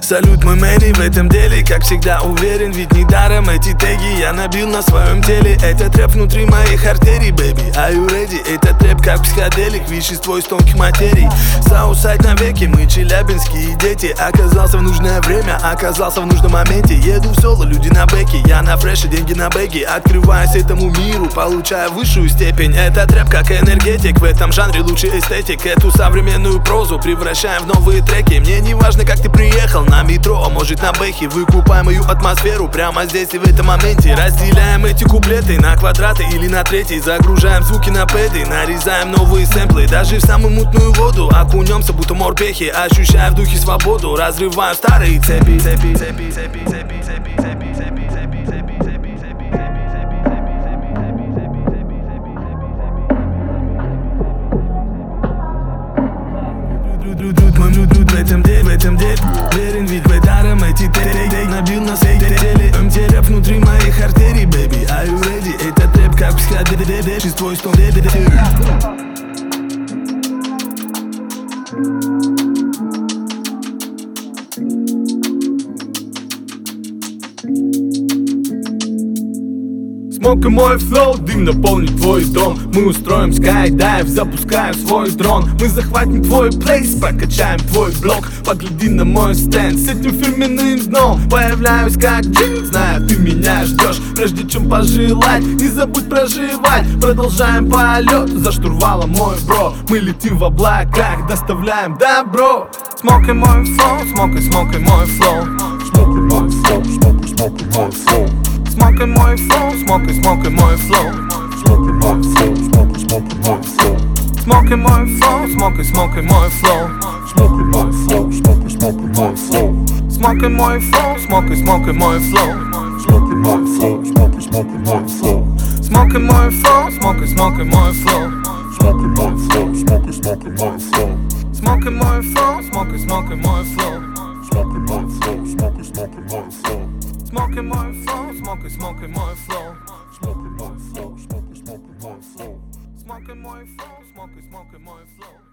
Салют, мой Мэри, в этом деле, как всегда, уверен. Ведь недаром эти теги я набил на своем теле. Этот рэп внутри моих артерий, baby, are you ready? Этот рэп как психоделик, вещество из тонких материй. Саусайд навеки, мы челябинские дети. Оказался в нужное время, оказался в нужном моменте. Еду в соло, люди на бэке, я на фреше, деньги на бэге. Открываясь этому миру, получая высшую степень. Этот рэп как энергетик, в этом жанре лучший эстетик. Эту современную прозу превращаем в новые треки. Мне не важно, как ты приехал, на метро, а может на бэхе. Выкупай мою атмосферу прямо здесь и в этом моменте. Разделяем эти куплеты на квадраты или на трети. Загружаем звуки на пэды, нарезаем новые сэмплы. Даже в самую мутную воду окунемся, будто морпехи. Ощущая в духе свободу, разрываем старые цепи. В этом деле, верен, ведь в даром эти теги набил на всей деле. МТ рэп внутри моих артерий, baby, are you ready? Этот рэп как психоделик, вещество из тонких материй. Смог и мой флоу, дым наполнит твой дом. Мы устроим скайдайв, запускаем свой дрон. Мы захватим твой плейс, прокачаем твой блок. Погляди на мой стенд с этим фирменным дном. Появляюсь как джин, знаю, ты меня ждешь. Прежде чем пожелать, не забудь проживать. Продолжаем полет, за штурвалом мой бро. Мы летим в облаках, доставляем добро. Смог и мой флоу, смог и мой флоу. Смог и мой флоу, смог и мой флоу. Смог и мой флоу, смог и мой флоу. Смог и мой флоу, смог и мой флоу. Смог и мой флоу, смог и мой флоу. Смог и мой флоу, смог и мой флоу. Смог и мой флоу, смог и мой флоу. Смог и мой флоу, смог и мой флоу. Смог и мой флоу, смог и мой флоу. Смог и мой флоу, смог и мой флоу. Смог и мой флоу, смог и мой флоу. Смог и мой флоу, смог и мой флоу. Смог и мой флоу, смог и мой флоу. Смог и мой флоу, смог и мой флоу. Смог и мой флоу, смог и мой флоу.